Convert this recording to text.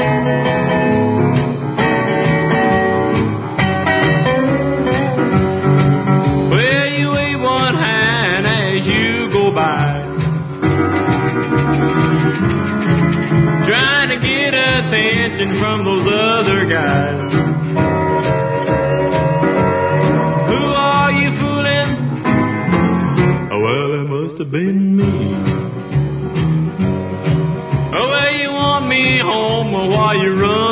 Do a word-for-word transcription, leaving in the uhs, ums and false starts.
Well, you wave one hand as you go by, trying to get attention from those other guys. Who are you fooling? Oh, well, it must have been me. Oh, well, you want me home while you run